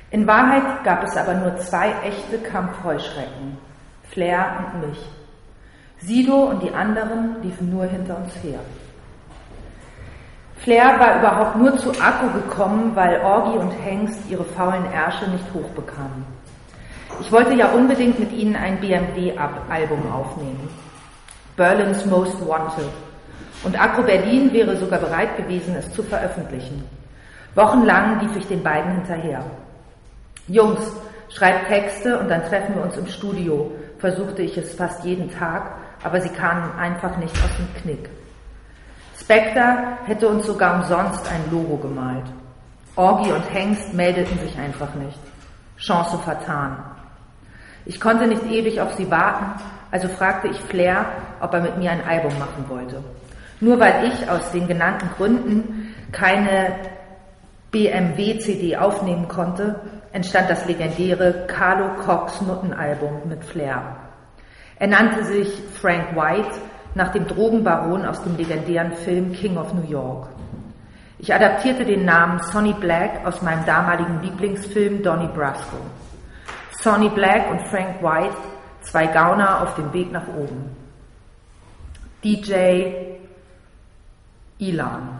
In Wahrheit gab es aber nur 2 echte Kampfheuschrecken, Flair und mich. Sido und die anderen liefen nur hinter uns her. Flair war überhaupt nur zu Akko gekommen, weil Orgi und Hengst ihre faulen Ärsche nicht hochbekamen. Ich wollte ja unbedingt mit ihnen ein BMW-Album aufnehmen. Berlin's Most Wanted. Und Akko Berlin wäre sogar bereit gewesen, es zu veröffentlichen. Wochenlang lief ich den beiden hinterher. Jungs, schreibt Texte und dann treffen wir uns im Studio, versuchte ich es fast jeden Tag, aber sie kamen einfach nicht aus dem Knick. Spectre hätte uns sogar umsonst ein Logo gemalt. Orgi und Hengst meldeten sich einfach nicht. Chance vertan. Ich konnte nicht ewig auf sie warten, also fragte ich Flair, ob er mit mir ein Album machen wollte. Nur weil ich aus den genannten Gründen keine BMW-CD aufnehmen konnte, entstand das legendäre Carlo Cox Nuttenalbum mit Flair. Er nannte sich Frank White, nach dem Drogenbaron aus dem legendären Film King of New York. Ich adaptierte den Namen Sonny Black aus meinem damaligen Lieblingsfilm Donnie Brasco. Sonny Black und Frank White, 2 Gauner auf dem Weg nach oben. DJ Ilan.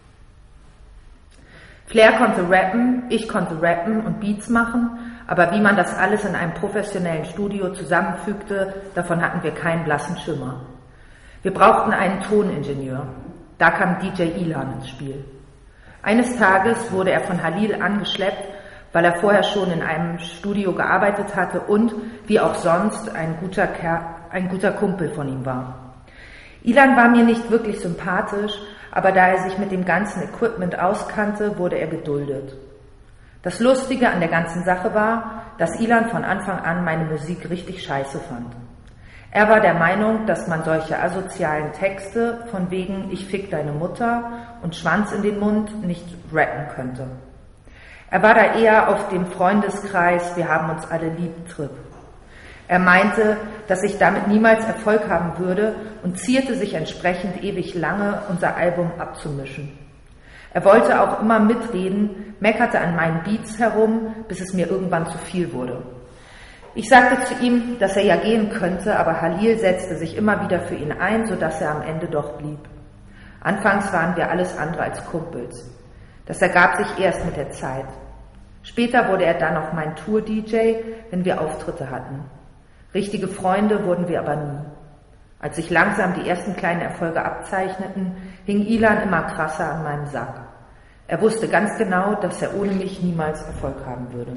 Flair konnte rappen, ich konnte rappen und Beats machen, aber wie man das alles in einem professionellen Studio zusammenfügte, davon hatten wir keinen blassen Schimmer. Wir brauchten einen Toningenieur. Da kam DJ Ilan ins Spiel. Eines Tages wurde er von Halil angeschleppt, weil er vorher schon in einem Studio gearbeitet hatte und, wie auch sonst, ein guter Kumpel von ihm war. Ilan war mir nicht wirklich sympathisch, aber da er sich mit dem ganzen Equipment auskannte, wurde er geduldet. Das Lustige an der ganzen Sache war, dass Ilan von Anfang an meine Musik richtig scheiße fand. Er war der Meinung, dass man solche asozialen Texte von wegen Ich fick deine Mutter und Schwanz in den Mund nicht rappen könnte. Er war da eher auf dem Freundeskreis Wir haben uns alle lieb Trip. Er meinte, dass ich damit niemals Erfolg haben würde und zierte sich entsprechend ewig lange, unser Album abzumischen. Er wollte auch immer mitreden, meckerte an meinen Beats herum, bis es mir irgendwann zu viel wurde. Ich sagte zu ihm, dass er ja gehen könnte, aber Halil setzte sich immer wieder für ihn ein, sodass er am Ende doch blieb. Anfangs waren wir alles andere als Kumpels. Das ergab sich erst mit der Zeit. Später wurde er dann auch mein Tour-DJ, wenn wir Auftritte hatten. Richtige Freunde wurden wir aber nie. Als sich langsam die ersten kleinen Erfolge abzeichneten, hing Ilan immer krasser an meinem Sack. Er wusste ganz genau, dass er ohne mich niemals Erfolg haben würde.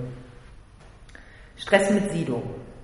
Stress mit Sido.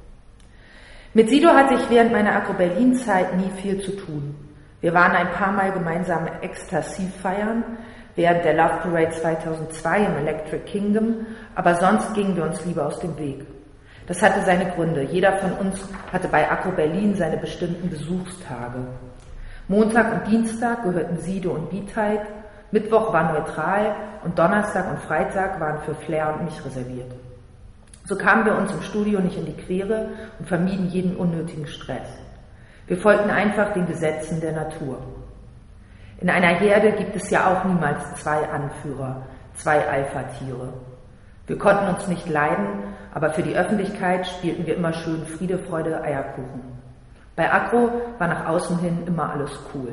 Mit Sido hatte ich während meiner Agro-Berlin-Zeit nie viel zu tun. Wir waren ein paar Mal gemeinsam Ecstasy feiern, während der Love Parade 2002 im Electric Kingdom, aber sonst gingen wir uns lieber aus dem Weg. Das hatte seine Gründe. Jeder von uns hatte bei Agro-Berlin seine bestimmten Besuchstage. Montag und Dienstag gehörten Sido und Beatheit, Mittwoch war neutral und Donnerstag und Freitag waren für Flair und mich reserviert. So kamen wir uns im Studio nicht in die Quere und vermieden jeden unnötigen Stress. Wir folgten einfach den Gesetzen der Natur. In einer Herde gibt es ja auch niemals 2 Anführer, 2 Alpha-Tiere. Wir konnten uns nicht leiden, aber für die Öffentlichkeit spielten wir immer schön Friede, Freude, Eierkuchen. Bei Agro war nach außen hin immer alles cool.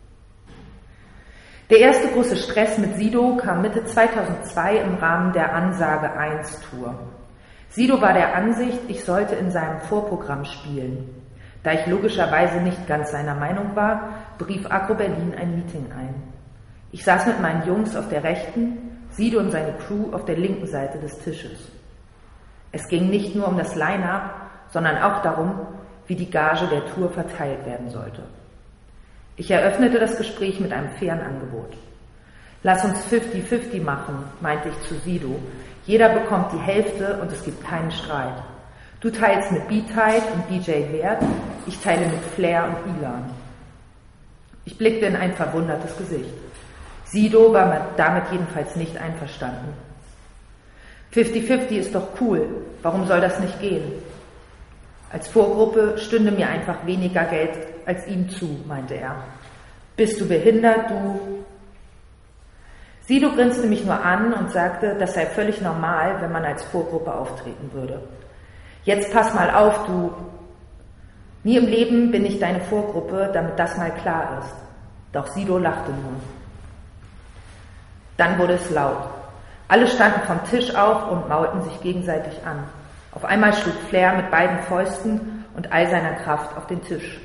Der erste große Stress mit Sido kam Mitte 2002 im Rahmen der Ansage 1 Tour. Sido war der Ansicht, ich sollte in seinem Vorprogramm spielen. Da ich logischerweise nicht ganz seiner Meinung war, berief Agro Berlin ein Meeting ein. Ich saß mit meinen Jungs auf der rechten, Sido und seine Crew auf der linken Seite des Tisches. Es ging nicht nur um das Line-Up, sondern auch darum, wie die Gage der Tour verteilt werden sollte. Ich eröffnete das Gespräch mit einem fairen Angebot. Lass uns 50-50 machen, meinte ich zu Sido. Jeder bekommt die Hälfte und es gibt keinen Streit. Du teilst mit Beatheit und DJ Wert, ich teile mit Flair und Ilan. Ich blickte in ein verwundertes Gesicht. Sido war damit jedenfalls nicht einverstanden. 50-50 ist doch cool, warum soll das nicht gehen? Als Vorgruppe stünde mir einfach weniger Geld als ihm zu, meinte er. Bist du behindert, du? Sido grinste mich nur an und sagte, das sei völlig normal, wenn man als Vorgruppe auftreten würde. Jetzt pass mal auf, du. Nie im Leben bin ich deine Vorgruppe, damit das mal klar ist. Doch Sido lachte nur. Dann wurde es laut. Alle standen vom Tisch auf und maulten sich gegenseitig an. Auf einmal schlug Flair mit beiden Fäusten und all seiner Kraft auf den Tisch.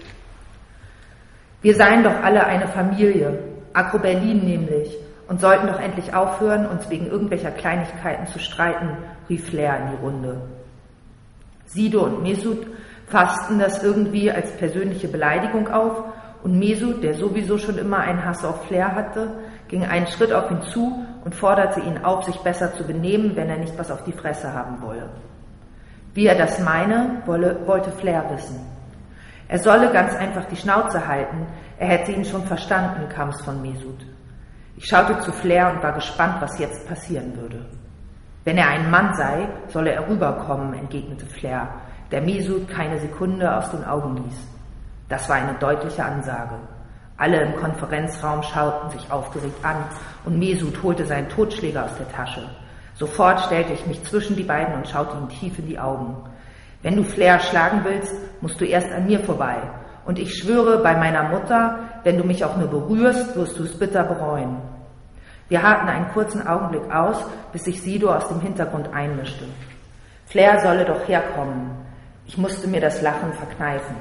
Wir seien doch alle eine Familie, Agro Berlin nämlich, und sollten doch endlich aufhören, uns wegen irgendwelcher Kleinigkeiten zu streiten, rief Flair in die Runde. Sido und Mesut fassten das irgendwie als persönliche Beleidigung auf und Mesut, der sowieso schon immer einen Hass auf Flair hatte, ging einen Schritt auf ihn zu und forderte ihn auf, sich besser zu benehmen, wenn er nicht was auf die Fresse haben wolle. Wie er das meine, wollte Flair wissen. Er solle ganz einfach die Schnauze halten, er hätte ihn schon verstanden, kam es von Mesut. Ich schaute zu Flair und war gespannt, was jetzt passieren würde. Wenn er ein Mann sei, solle er rüberkommen, entgegnete Flair, der Mesut keine Sekunde aus den Augen ließ. Das war eine deutliche Ansage. Alle im Konferenzraum schauten sich aufgeregt an und Mesut holte seinen Totschläger aus der Tasche. Sofort stellte ich mich zwischen die beiden und schaute ihm tief in die Augen. Wenn du Flair schlagen willst, musst du erst an mir vorbei. Und ich schwöre bei meiner Mutter, wenn du mich auch nur berührst, wirst du es bitter bereuen. Wir harrten einen kurzen Augenblick aus, bis sich Sido aus dem Hintergrund einmischte. Flair solle doch herkommen. Ich musste mir das Lachen verkneifen.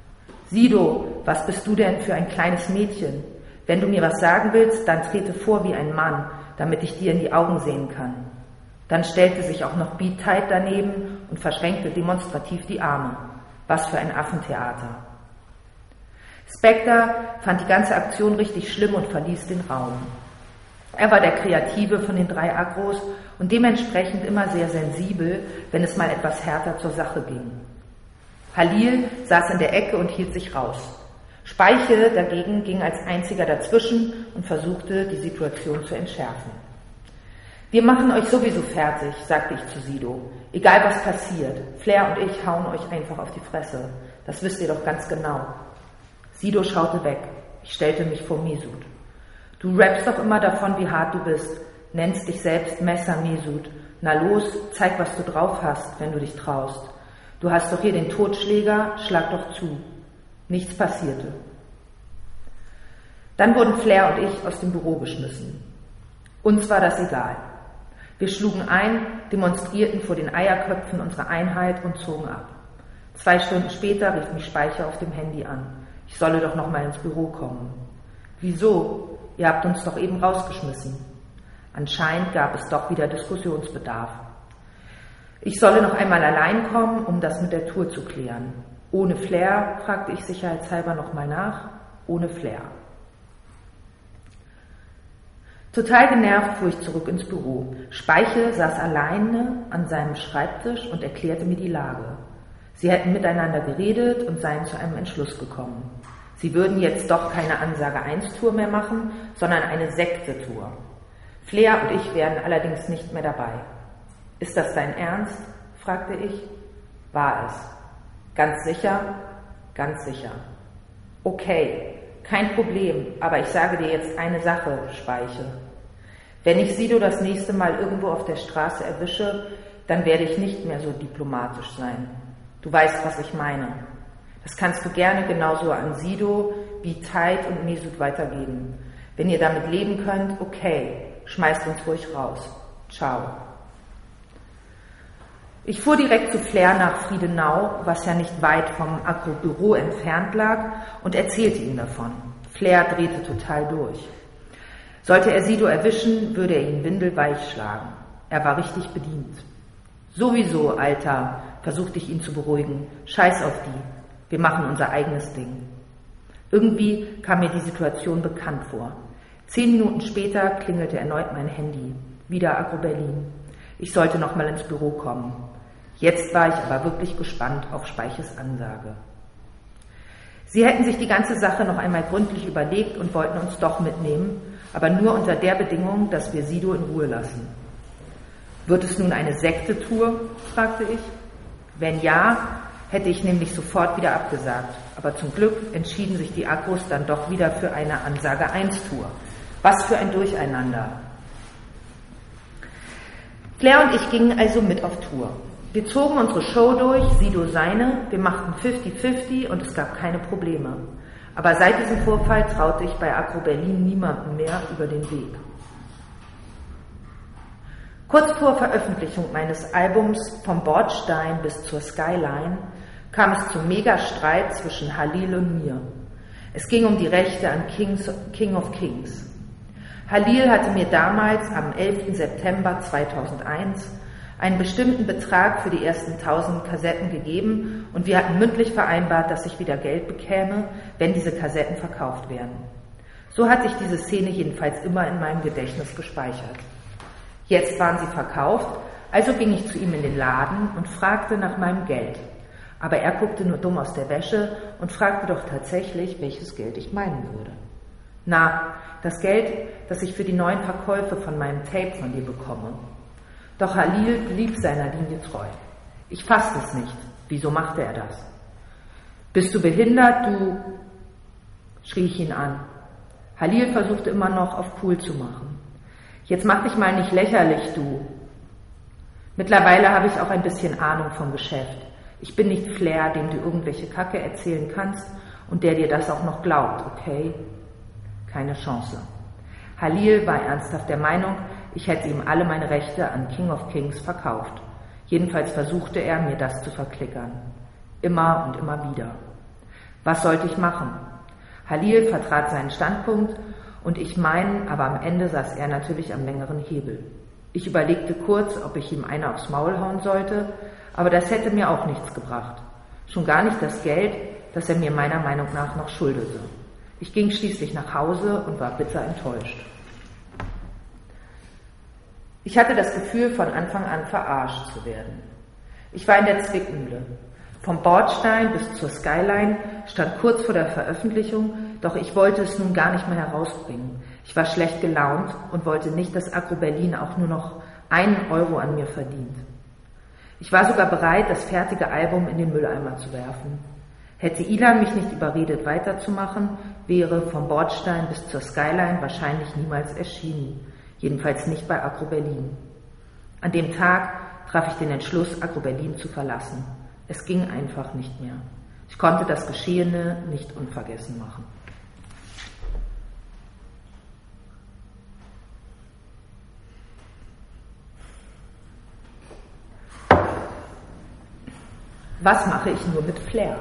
Sido, was bist du denn für ein kleines Mädchen? Wenn du mir was sagen willst, dann trete vor wie ein Mann, damit ich dir in die Augen sehen kann. Dann stellte sich auch noch Beat Tight daneben und verschränkte demonstrativ die Arme. Was für ein Affentheater. Spectre fand die ganze Aktion richtig schlimm und verließ den Raum. Er war der Kreative von den 3 Agros und dementsprechend immer sehr sensibel, wenn es mal etwas härter zur Sache ging. Halil saß in der Ecke und hielt sich raus. Speiche dagegen ging als einziger dazwischen und versuchte, die Situation zu entschärfen. Wir machen euch sowieso fertig, sagte ich zu Sido. Egal was passiert, Flair und ich hauen euch einfach auf die Fresse. Das wisst ihr doch ganz genau. Sido schaute weg. Ich stellte mich vor Mesut. Du rappst doch immer davon, wie hart du bist. Nennst dich selbst Messer, Mesut. Na los, zeig, was du drauf hast, wenn du dich traust. Du hast doch hier den Totschläger, schlag doch zu. Nichts passierte. Dann wurden Flair und ich aus dem Büro geschmissen. Uns war das egal. Wir schlugen ein, demonstrierten vor den Eierköpfen unsere Einheit und zogen ab. 2 Stunden später rief mich Speicher auf dem Handy an. Ich solle doch noch mal ins Büro kommen. Wieso? Ihr habt uns doch eben rausgeschmissen. Anscheinend gab es doch wieder Diskussionsbedarf. Ich solle noch einmal allein kommen, um das mit der Tour zu klären. Ohne Flair, fragte ich sicherheitshalber noch mal nach. Ohne Flair. Total genervt fuhr ich zurück ins Büro. Speiche saß alleine an seinem Schreibtisch und erklärte mir die Lage. Sie hätten miteinander geredet und seien zu einem Entschluss gekommen. Sie würden jetzt doch keine Ansage-1-Tour mehr machen, sondern eine Sekte-Tour. Flair und ich wären allerdings nicht mehr dabei. Ist das dein Ernst? Fragte ich. War es. Ganz sicher? Ganz sicher. Okay, kein Problem, aber ich sage dir jetzt eine Sache, Speiche. Wenn ich Sido das nächste Mal irgendwo auf der Straße erwische, dann werde ich nicht mehr so diplomatisch sein. Du weißt, was ich meine. Das kannst du gerne genauso an Sido, Beat Tight und Mesut weitergeben. Wenn ihr damit leben könnt, okay, schmeißt uns ruhig raus. Ciao. Ich fuhr direkt zu Flair nach Friedenau, was ja nicht weit vom Agro-Büro entfernt lag, und erzählte ihm davon. Flair drehte total durch. Sollte er Sido erwischen, würde er ihn windelweich schlagen. Er war richtig bedient. Sowieso, Alter, versuchte ich ihn zu beruhigen. Scheiß auf die. Wir machen unser eigenes Ding. Irgendwie kam mir die Situation bekannt vor. 10 Minuten später klingelte erneut mein Handy. Wieder Agro Berlin. Ich sollte noch mal ins Büro kommen. Jetzt war ich aber wirklich gespannt auf Speiches Ansage. Sie hätten sich die ganze Sache noch einmal gründlich überlegt und wollten uns doch mitnehmen, aber nur unter der Bedingung, dass wir Sido in Ruhe lassen. Wird es nun eine Sekte-Tour? Fragte ich. Wenn ja, hätte ich nämlich sofort wieder abgesagt. Aber zum Glück entschieden sich die Agros dann doch wieder für eine Ansage-1-Tour. Was für ein Durcheinander. Flair und ich gingen also mit auf Tour. Wir zogen unsere Show durch, Sido seine, wir machten 50-50 und es gab keine Probleme. Aber seit diesem Vorfall traute ich bei Agro Berlin niemandem mehr über den Weg. Kurz vor Veröffentlichung meines Albums Vom Bordstein bis zur Skyline kam es zum Megastreit zwischen Halil und mir. Es ging um die Rechte an King of Kings. Halil hatte mir damals am 11. September 2001 einen bestimmten Betrag für die ersten 1000 Kassetten gegeben und wir hatten mündlich vereinbart, dass ich wieder Geld bekäme, wenn diese Kassetten verkauft werden. So hatte ich diese Szene jedenfalls immer in meinem Gedächtnis gespeichert. Jetzt waren sie verkauft, also ging ich zu ihm in den Laden und fragte nach meinem Geld. Aber er guckte nur dumm aus der Wäsche und fragte doch tatsächlich, welches Geld ich meinen würde. Na, das Geld, das ich für die neuen Verkäufe von meinem Tape von dir bekomme. Doch Halil blieb seiner Linie treu. Ich fasste es nicht. Wieso machte er das? Bist du behindert, du? Schrie ich ihn an. Halil versuchte immer noch auf cool zu machen. Jetzt mach dich mal nicht lächerlich, du. Mittlerweile habe ich auch ein bisschen Ahnung vom Geschäft. Ich bin nicht Flair, dem du irgendwelche Kacke erzählen kannst und der dir das auch noch glaubt, okay? Keine Chance. Halil war ernsthaft der Meinung, ich hätte ihm alle meine Rechte an King of Kings verkauft. Jedenfalls versuchte er, mir das zu verklickern. Immer und immer wieder. Was sollte ich machen? Halil vertrat seinen Standpunkt und ich meinen, aber am Ende saß er natürlich am längeren Hebel. Ich überlegte kurz, ob ich ihm eine aufs Maul hauen sollte, aber das hätte mir auch nichts gebracht. Schon gar nicht das Geld, das er mir meiner Meinung nach noch schuldete. Ich ging schließlich nach Hause und war bitter enttäuscht. Ich hatte das Gefühl, von Anfang an verarscht zu werden. Ich war in der Zwickmühle. Vom Bordstein bis zur Skyline stand kurz vor der Veröffentlichung, doch ich wollte es nun gar nicht mehr herausbringen. Ich war schlecht gelaunt und wollte nicht, dass Agro Berlin auch nur noch 1 Euro an mir verdient. Ich war sogar bereit, das fertige Album in den Mülleimer zu werfen. Hätte Ilan mich nicht überredet, weiterzumachen, wäre Vom Bordstein bis zur Skyline wahrscheinlich niemals erschienen. Jedenfalls nicht bei Agro Berlin. An dem Tag traf ich den Entschluss, Agro Berlin zu verlassen. Es ging einfach nicht mehr. Ich konnte das Geschehene nicht unvergessen machen. Was mache ich nur mit Flair?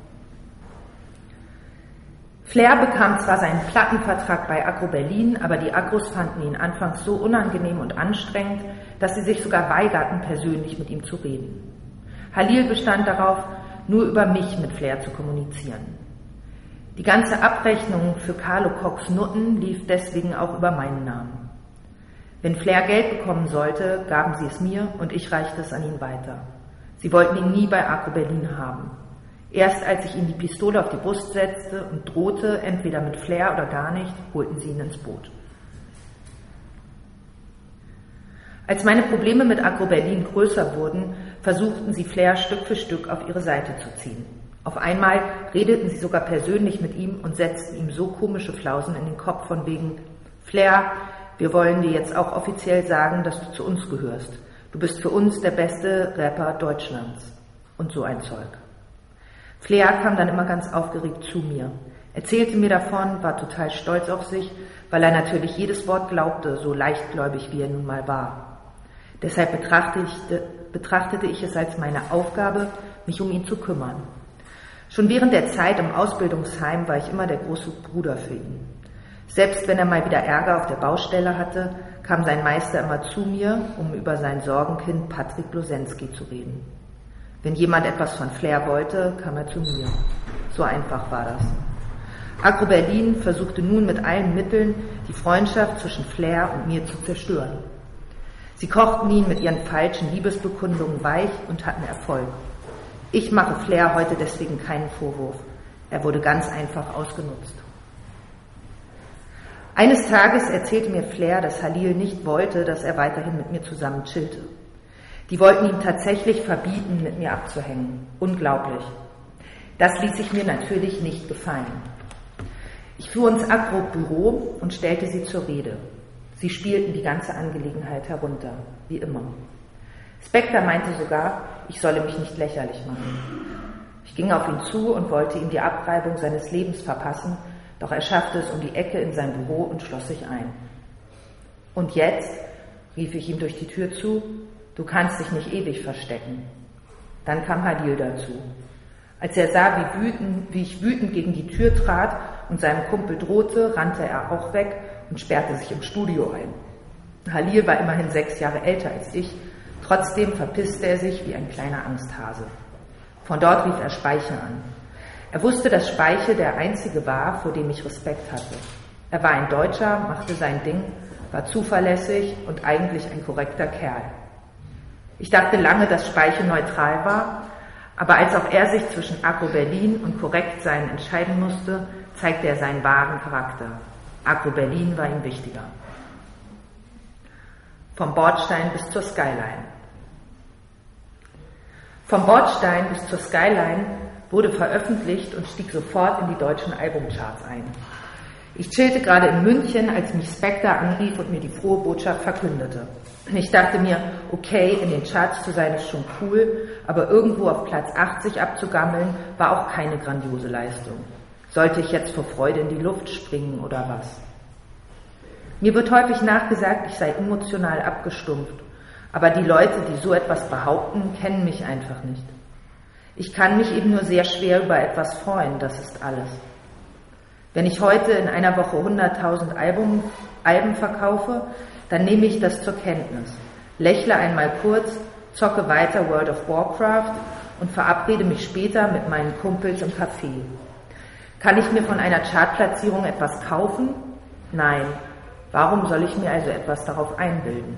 Flair bekam zwar seinen Plattenvertrag bei Agro Berlin, aber die Agros fanden ihn anfangs so unangenehm und anstrengend, dass sie sich sogar weigerten, persönlich mit ihm zu reden. Halil bestand darauf, nur über mich mit Flair zu kommunizieren. Die ganze Abrechnung für Carlo Cox Nutten lief deswegen auch über meinen Namen. Wenn Flair Geld bekommen sollte, gaben sie es mir und ich reichte es an ihn weiter. Sie wollten ihn nie bei Agro Berlin haben. Erst als ich ihm die Pistole auf die Brust setzte und drohte, entweder mit Flair oder gar nicht, holten sie ihn ins Boot. Als meine Probleme mit Agro Berlin größer wurden, versuchten sie Flair Stück für Stück auf ihre Seite zu ziehen. Auf einmal redeten sie sogar persönlich mit ihm und setzten ihm so komische Flausen in den Kopf von wegen: Flair, wir wollen dir jetzt auch offiziell sagen, dass du zu uns gehörst. Du bist für uns der beste Rapper Deutschlands. Und so ein Zeug. Flair kam dann immer ganz aufgeregt zu mir, erzählte mir davon, war total stolz auf sich, weil er natürlich jedes Wort glaubte, so leichtgläubig wie er nun mal war. Deshalb betrachtete ich es als meine Aufgabe, mich um ihn zu kümmern. Schon während der Zeit im Ausbildungsheim war ich immer der große Bruder für ihn. Selbst wenn er mal wieder Ärger auf der Baustelle hatte, kam sein Meister immer zu mir, um über sein Sorgenkind Patrick Blosensky zu reden. Wenn jemand etwas von Flair wollte, kam er zu mir. So einfach war das. Agro Berlin versuchte nun mit allen Mitteln, die Freundschaft zwischen Flair und mir zu zerstören. Sie kochten ihn mit ihren falschen Liebesbekundungen weich und hatten Erfolg. Ich mache Flair heute deswegen keinen Vorwurf. Er wurde ganz einfach ausgenutzt. Eines Tages erzählte mir Flair, dass Halil nicht wollte, dass er weiterhin mit mir zusammen chillte. Die wollten ihm tatsächlich verbieten, mit mir abzuhängen. Unglaublich. Das ließ sich mir natürlich nicht gefallen. Ich fuhr ins Agro-Büro und stellte sie zur Rede. Sie spielten die ganze Angelegenheit herunter, wie immer. Spector meinte sogar, ich solle mich nicht lächerlich machen. Ich ging auf ihn zu und wollte ihm die Abreibung seines Lebens verpassen, doch er schaffte es um die Ecke in sein Büro und schloss sich ein. Und jetzt, rief ich ihm durch die Tür zu, du kannst dich nicht ewig verstecken. Dann kam Halil dazu. Als er sah, wie ich wütend gegen die Tür trat und seinem Kumpel drohte, rannte er auch weg und sperrte sich im Studio ein. Halil war immerhin 6 Jahre älter als ich, trotzdem verpisste er sich wie ein kleiner Angsthase. Von dort rief er Speiche an. Er wusste, dass Speiche der einzige war, vor dem ich Respekt hatte. Er war ein Deutscher, machte sein Ding, war zuverlässig und eigentlich ein korrekter Kerl. Ich dachte lange, dass Speiche neutral war, aber als auch er sich zwischen Agro-Berlin und Korrektsein entscheiden musste, zeigte er seinen wahren Charakter. Agro-Berlin war ihm wichtiger. Vom Bordstein bis zur Skyline. Vom Bordstein bis zur Skyline wurde veröffentlicht und stieg sofort in die deutschen Albumcharts ein. Ich chillte gerade in München, als mich Spector anrief und mir die frohe Botschaft verkündete. Ich dachte mir, okay, in den Charts zu sein ist schon cool, aber irgendwo auf Platz 80 abzugammeln, war auch keine grandiose Leistung. Sollte ich jetzt vor Freude in die Luft springen oder was? Mir wird häufig nachgesagt, ich sei emotional abgestumpft, aber die Leute, die so etwas behaupten, kennen mich einfach nicht. Ich kann mich eben nur sehr schwer über etwas freuen, das ist alles. Wenn ich heute in einer Woche 100.000 Alben verkaufe, dann nehme ich das zur Kenntnis, lächle einmal kurz, zocke weiter World of Warcraft und verabrede mich später mit meinen Kumpels im Café. Kann ich mir von einer Chartplatzierung etwas kaufen? Nein. Warum soll ich mir also etwas darauf einbilden?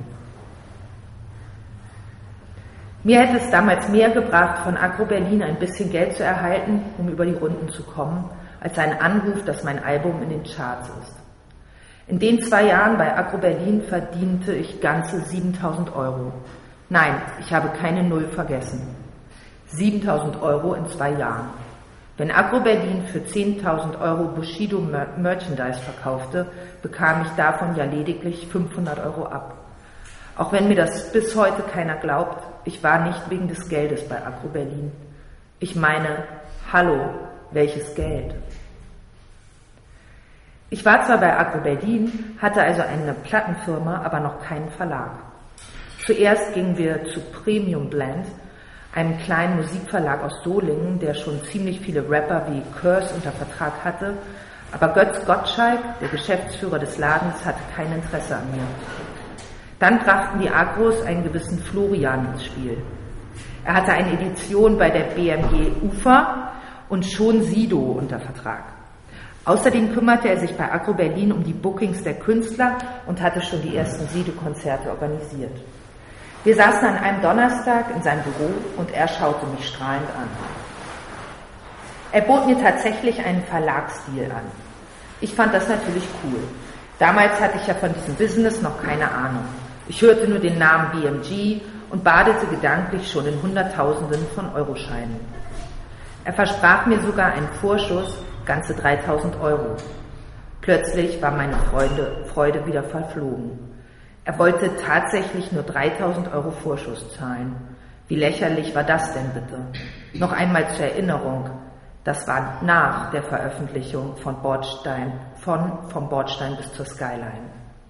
Mir hätte es damals mehr gebracht, von Agro-Berlin ein bisschen Geld zu erhalten, um über die Runden zu kommen, als ein Anruf, dass mein Album in den Charts ist. In den 2 Jahren bei Agro-Berlin verdiente ich ganze 7.000 €. Nein, ich habe keine Null vergessen. 7.000 € in 2 Jahren. Wenn Agro-Berlin für 10.000 € Bushido Merchandise verkaufte, bekam ich davon ja lediglich 500 € ab. Auch wenn mir das bis heute keiner glaubt, ich war nicht wegen des Geldes bei Agro-Berlin. Ich meine, hallo, welches Geld? Ich war zwar bei Agro-Berlin, hatte also eine Plattenfirma, aber noch keinen Verlag. Zuerst gingen wir zu Premium Blend, einem kleinen Musikverlag aus Solingen, der schon ziemlich viele Rapper wie Curse unter Vertrag hatte, aber Götz Gottschalk, der Geschäftsführer des Ladens, hatte kein Interesse an mir. Dann brachten die Agros einen gewissen Florian ins Spiel. Er hatte eine Edition bei der BMG Ufer und schon Sido unter Vertrag. Außerdem kümmerte er sich bei Agro-Berlin um die Bookings der Künstler und hatte schon die ersten Sido-Konzerte organisiert. Wir saßen an einem Donnerstag in seinem Büro und er schaute mich strahlend an. Er bot mir tatsächlich einen Verlagsdeal an. Ich fand das natürlich cool. Damals hatte ich ja von diesem Business noch keine Ahnung. Ich hörte nur den Namen BMG und badete gedanklich schon in Hunderttausenden von Euroscheinen. Er versprach mir sogar einen Vorschuss, ganze 3.000 €. Plötzlich war meine Freude wieder verflogen. Er wollte tatsächlich nur 3.000 € Vorschuss zahlen. Wie lächerlich war das denn bitte? Noch einmal zur Erinnerung, das war nach der Veröffentlichung vom Bordstein bis zur Skyline.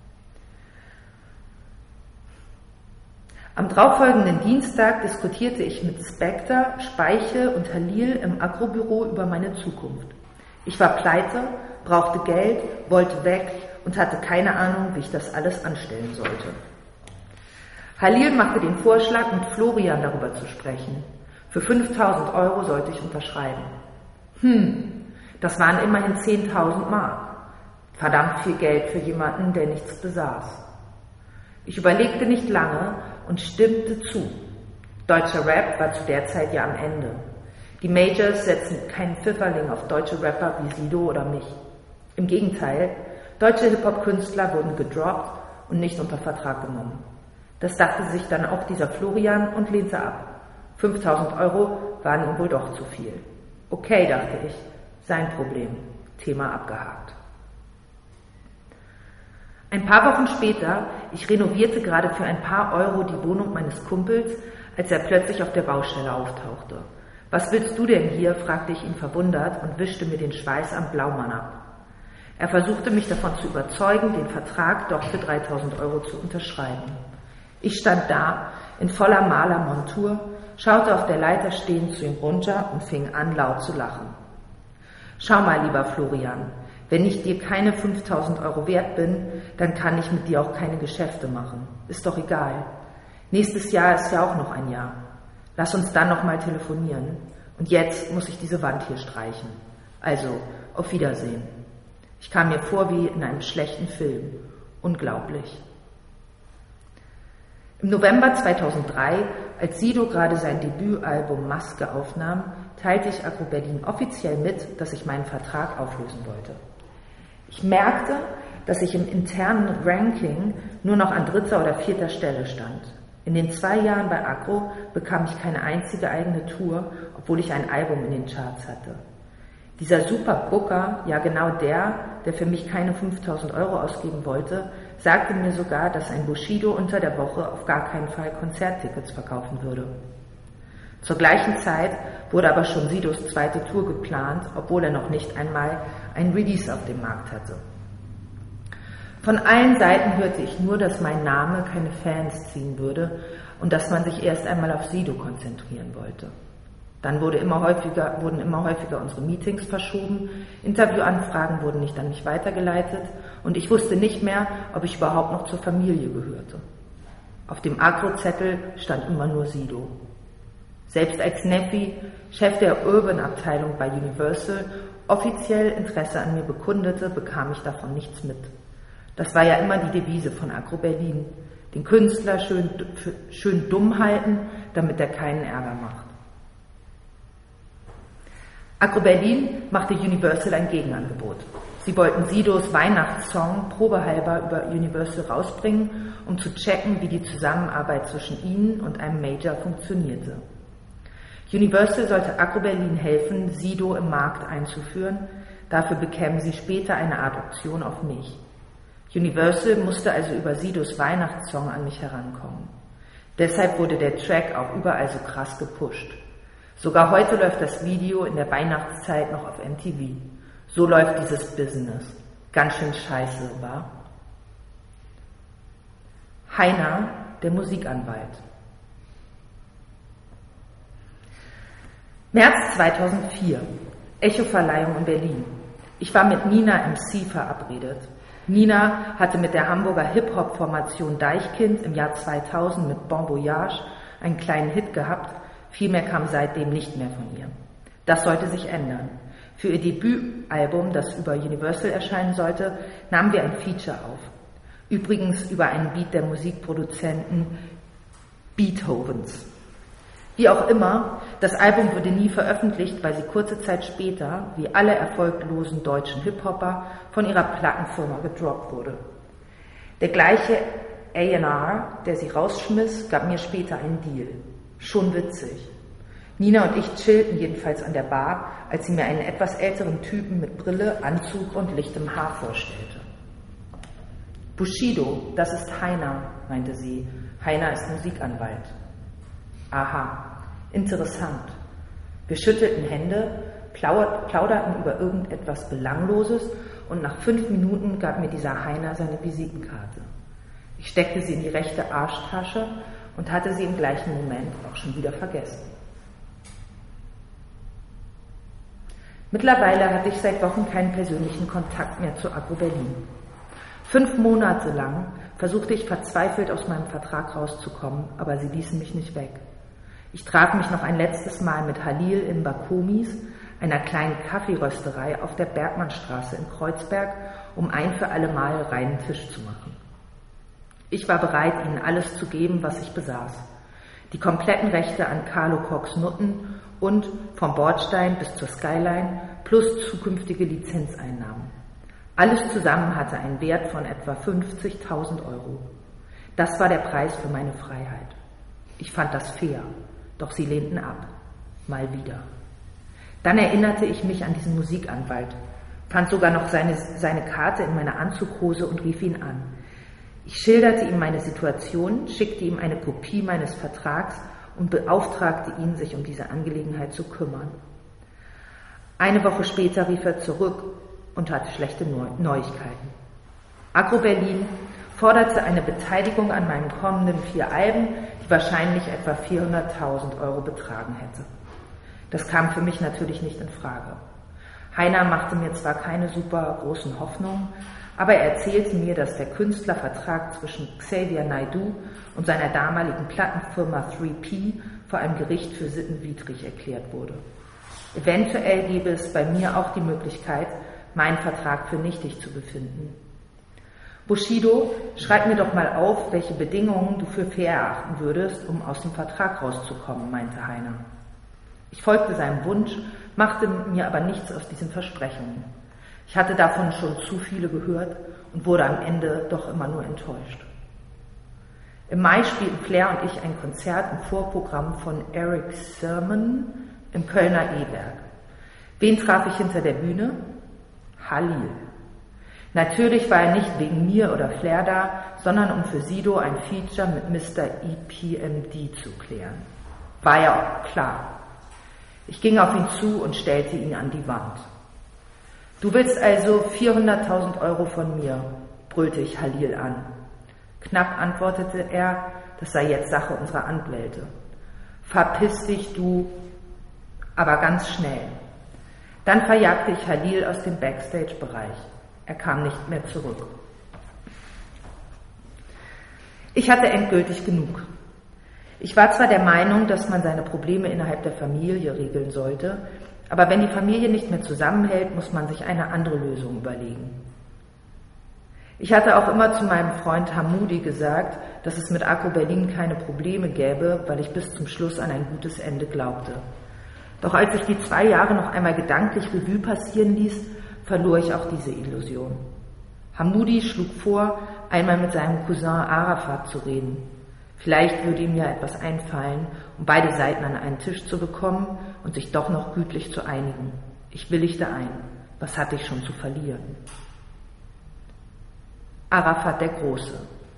Am darauffolgenden Dienstag diskutierte ich mit Spector, Speiche und Halil im Agrobüro über meine Zukunft. Ich war pleite, brauchte Geld, wollte weg und hatte keine Ahnung, wie ich das alles anstellen sollte. Halil machte den Vorschlag, mit Florian darüber zu sprechen. Für 5.000 € sollte ich unterschreiben. Das waren immerhin 10.000 Mark. Verdammt viel Geld für jemanden, der nichts besaß. Ich überlegte nicht lange und stimmte zu. Deutscher Rap war zu der Zeit ja am Ende. Die Majors setzen keinen Pfifferling auf deutsche Rapper wie Sido oder mich. Im Gegenteil, deutsche Hip-Hop-Künstler wurden gedroppt und nicht unter Vertrag genommen. Das dachte sich dann auch dieser Florian und lehnte ab. 5.000 € waren ihm wohl doch zu viel. Okay, dachte ich, sein Problem. Thema abgehakt. Ein paar Wochen später, ich renovierte gerade für ein paar Euro die Wohnung meines Kumpels, als er plötzlich auf der Baustelle auftauchte. »Was willst du denn hier?« fragte ich ihn verwundert und wischte mir den Schweiß am Blaumann ab. Er versuchte mich davon zu überzeugen, den Vertrag doch für 3.000 Euro zu unterschreiben. Ich stand da, in voller Malermontur, schaute auf der Leiter stehend zu ihm runter und fing an, laut zu lachen. »Schau mal, lieber Florian, wenn ich dir keine 5.000 Euro wert bin, dann kann ich mit dir auch keine Geschäfte machen. Ist doch egal. Nächstes Jahr ist ja auch noch ein Jahr. Lass uns dann nochmal telefonieren. Und jetzt muss ich diese Wand hier streichen. Also, auf Wiedersehen.« Ich kam mir vor wie in einem schlechten Film. Unglaublich. Im November 2003, als Sido gerade sein Debütalbum Maske aufnahm, teilte ich Agro Berlin offiziell mit, dass ich meinen Vertrag auflösen wollte. Ich merkte, dass ich im internen Ranking nur noch an 3. oder 4. Stelle stand. In den 2 Jahren bei Agro bekam ich keine einzige eigene Tour, obwohl ich ein Album in den Charts hatte. Dieser Super Booker, ja genau der für mich keine 5.000 Euro ausgeben wollte, sagte mir sogar, dass ein Bushido unter der Woche auf gar keinen Fall Konzerttickets verkaufen würde. Zur gleichen Zeit wurde aber schon Sidos 2. Tour geplant, obwohl er noch nicht einmal ein Release auf dem Markt hatte. Von allen Seiten hörte ich nur, dass mein Name keine Fans ziehen würde und dass man sich erst einmal auf Sido konzentrieren wollte. Dann wurden immer häufiger unsere Meetings verschoben, Interviewanfragen wurden nicht an mich weitergeleitet und ich wusste nicht mehr, ob ich überhaupt noch zur Familie gehörte. Auf dem Agro-Zettel stand immer nur Sido. Selbst als Neffi, Chef der Urban-Abteilung bei Universal, offiziell Interesse an mir bekundete, bekam ich davon nichts mit. Das war ja immer die Devise von Agro Berlin, den Künstler schön dumm halten, damit er keinen Ärger macht. Agro Berlin machte Universal ein Gegenangebot. Sie wollten Sidos Weihnachtssong probehalber über Universal rausbringen, um zu checken, wie die Zusammenarbeit zwischen ihnen und einem Major funktionierte. Universal sollte Agro Berlin helfen, Sido im Markt einzuführen, dafür bekämen sie später eine Art Option auf mich. Universal musste also über Sidos Weihnachtssong an mich herankommen. Deshalb wurde der Track auch überall so krass gepusht. Sogar heute läuft das Video in der Weihnachtszeit noch auf MTV. So läuft dieses Business. Ganz schön scheiße, wa? Heiner, der Musikanwalt. März 2004. Echo-Verleihung in Berlin. Ich war mit Nina MC verabredet. Nina hatte mit der Hamburger Hip-Hop-Formation Deichkind im Jahr 2000 mit Bon Voyage einen kleinen Hit gehabt, viel mehr kam seitdem nicht mehr von ihr. Das sollte sich ändern. Für ihr Debütalbum, das über Universal erscheinen sollte, nahmen wir ein Feature auf. Übrigens über einen Beat der Musikproduzenten Beethovens. Wie auch immer, das Album wurde nie veröffentlicht, weil sie kurze Zeit später, wie alle erfolglosen deutschen Hip-Hopper, von ihrer Plattenfirma gedroppt wurde. Der gleiche A&R, der sie rausschmiss, gab mir später einen Deal. Schon witzig. Nina und ich chillten jedenfalls an der Bar, als sie mir einen etwas älteren Typen mit Brille, Anzug und lichtem Haar vorstellte. Bushido, das ist Heiner, meinte sie. Heiner ist Musikanwalt. Aha, interessant. Wir schüttelten Hände, plauderten über irgendetwas Belangloses und nach 5 Minuten gab mir dieser Heiner seine Visitenkarte. Ich steckte sie in die rechte Arschtasche und hatte sie im gleichen Moment auch schon wieder vergessen. Mittlerweile hatte ich seit Wochen keinen persönlichen Kontakt mehr zu Agro Berlin. 5 Monate lang versuchte ich verzweifelt aus meinem Vertrag rauszukommen, aber sie ließen mich nicht weg. Ich traf mich noch ein letztes Mal mit Halil in Bakomis, einer kleinen Kaffeerösterei auf der Bergmannstraße in Kreuzberg, um ein für alle Mal reinen Tisch zu machen. Ich war bereit, ihnen alles zu geben, was ich besaß. Die kompletten Rechte an Carlo Cox Nutten und vom Bordstein bis zur Skyline plus zukünftige Lizenzeinnahmen. Alles zusammen hatte einen Wert von etwa 50.000 Euro. Das war der Preis für meine Freiheit. Ich fand das fair, doch sie lehnten ab. Mal wieder. Dann erinnerte ich mich an diesen Musikanwalt, fand sogar noch seine Karte in meiner Anzughose und rief ihn an. Ich schilderte ihm meine Situation, schickte ihm eine Kopie meines Vertrags und beauftragte ihn, sich um diese Angelegenheit zu kümmern. Eine Woche später rief er zurück und hatte schlechte Neuigkeiten. Agro Berlin forderte eine Beteiligung an meinen kommenden 4 Alben, die wahrscheinlich etwa 400.000 € betragen hätte. Das kam für mich natürlich nicht in Frage. Heiner machte mir zwar keine super großen Hoffnungen, aber er erzählte mir, dass der Künstlervertrag zwischen Xavier Naidoo und seiner damaligen Plattenfirma 3P vor einem Gericht für sittenwidrig erklärt wurde. Eventuell gäbe es bei mir auch die Möglichkeit, meinen Vertrag für nichtig zu befinden. Bushido, schreib mir doch mal auf, welche Bedingungen du für fair erachten würdest, um aus dem Vertrag rauszukommen, meinte Heiner. Ich folgte seinem Wunsch, machte mir aber nichts aus diesen Versprechungen. Ich hatte davon schon zu viele gehört und wurde am Ende doch immer nur enttäuscht. Im Mai spielten Flair und ich ein Konzert im Vorprogramm von Eric Sermon im Kölner E-Werk. Wen traf ich hinter der Bühne? Halil. Natürlich war er nicht wegen mir oder Flair da, sondern um für Sido ein Feature mit Mr. EPMD zu klären. War ja auch klar. Ich ging auf ihn zu und stellte ihn an die Wand. Du willst also 400.000 € von mir, brüllte ich Halil an. Knapp antwortete er, das sei jetzt Sache unserer Anwälte. Verpiss dich, du, aber ganz schnell. Dann verjagte ich Halil aus dem Backstage-Bereich. Er kam nicht mehr zurück. Ich hatte endgültig genug. Ich war zwar der Meinung, dass man seine Probleme innerhalb der Familie regeln sollte, aber wenn die Familie nicht mehr zusammenhält, muss man sich eine andere Lösung überlegen. Ich hatte auch immer zu meinem Freund Hamoudi gesagt, dass es mit Agro Berlin keine Probleme gäbe, weil ich bis zum Schluss an ein gutes Ende glaubte. Doch als ich die 2 Jahre noch einmal gedanklich Revue passieren ließ, verlor ich auch diese Illusion. Hamoudi schlug vor, einmal mit seinem Cousin Arafat zu reden. Vielleicht würde ihm ja etwas einfallen, um beide Seiten an einen Tisch zu bekommen und sich doch noch gütlich zu einigen. Ich willigte ein. Was hatte ich schon zu verlieren? Arafat der Große.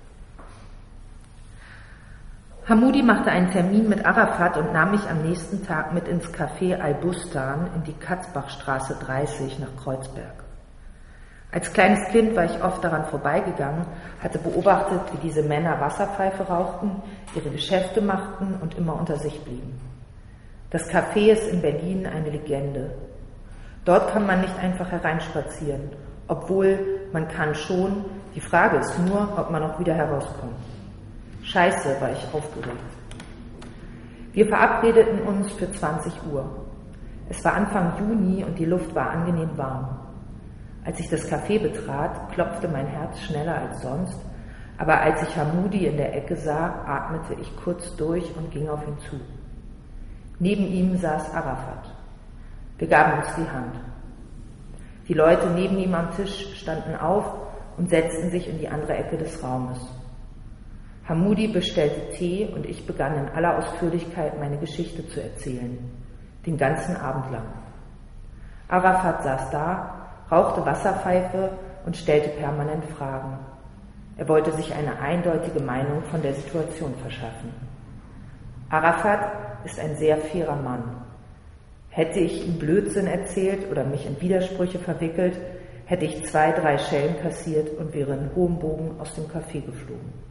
Hamoudi machte einen Termin mit Arafat und nahm mich am nächsten Tag mit ins Café Al-Bustan in die Katzbachstraße 30 nach Kreuzberg. Als kleines Kind war ich oft daran vorbeigegangen, hatte beobachtet, wie diese Männer Wasserpfeife rauchten, ihre Geschäfte machten und immer unter sich blieben. Das Café ist in Berlin eine Legende. Dort kann man nicht einfach hereinspazieren, obwohl man kann schon, die Frage ist nur, ob man auch wieder herauskommt. Scheiße, war ich aufgeregt. Wir verabredeten uns für 20 Uhr. Es war Anfang Juni und die Luft war angenehm warm. Als ich das Café betrat, klopfte mein Herz schneller als sonst, aber als ich Hamoudi in der Ecke sah, atmete ich kurz durch und ging auf ihn zu. Neben ihm saß Arafat. Wir gaben uns die Hand. Die Leute neben ihm am Tisch standen auf und setzten sich in die andere Ecke des Raumes. Hamoudi bestellte Tee und ich begann in aller Ausführlichkeit meine Geschichte zu erzählen, den ganzen Abend lang. Arafat saß da, rauchte Wasserpfeife und stellte permanent Fragen. Er wollte sich eine eindeutige Meinung von der Situation verschaffen. Arafat ist ein sehr fairer Mann. Hätte ich ihm Blödsinn erzählt oder mich in Widersprüche verwickelt, hätte ich 2, 3 Schellen kassiert und wäre in hohem Bogen aus dem Café geflogen.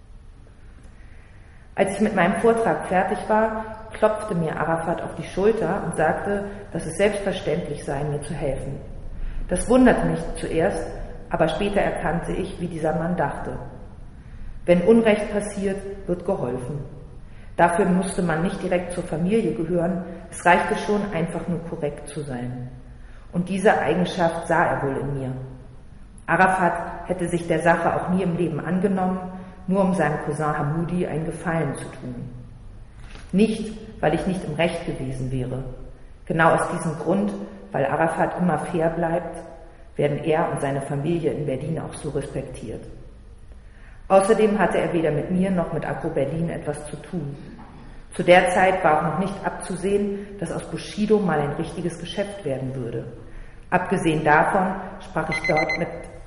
Als ich mit meinem Vortrag fertig war, klopfte mir Arafat auf die Schulter und sagte, dass es selbstverständlich sei, mir zu helfen. Das wunderte mich zuerst, aber später erkannte ich, wie dieser Mann dachte. Wenn Unrecht passiert, wird geholfen. Dafür musste man nicht direkt zur Familie gehören, es reichte schon, einfach nur korrekt zu sein. Und diese Eigenschaft sah er wohl in mir. Arafat hätte sich der Sache auch nie im Leben angenommen, nur um seinem Cousin Hamoudi einen Gefallen zu tun. Nicht, weil ich nicht im Recht gewesen wäre. Genau aus diesem Grund, weil Arafat immer fair bleibt, werden er und seine Familie in Berlin auch so respektiert. Außerdem hatte er weder mit mir noch mit Agro Berlin etwas zu tun. Zu der Zeit war auch noch nicht abzusehen, dass aus Bushido mal ein richtiges Geschäft werden würde. Abgesehen davon sprach ich dort mit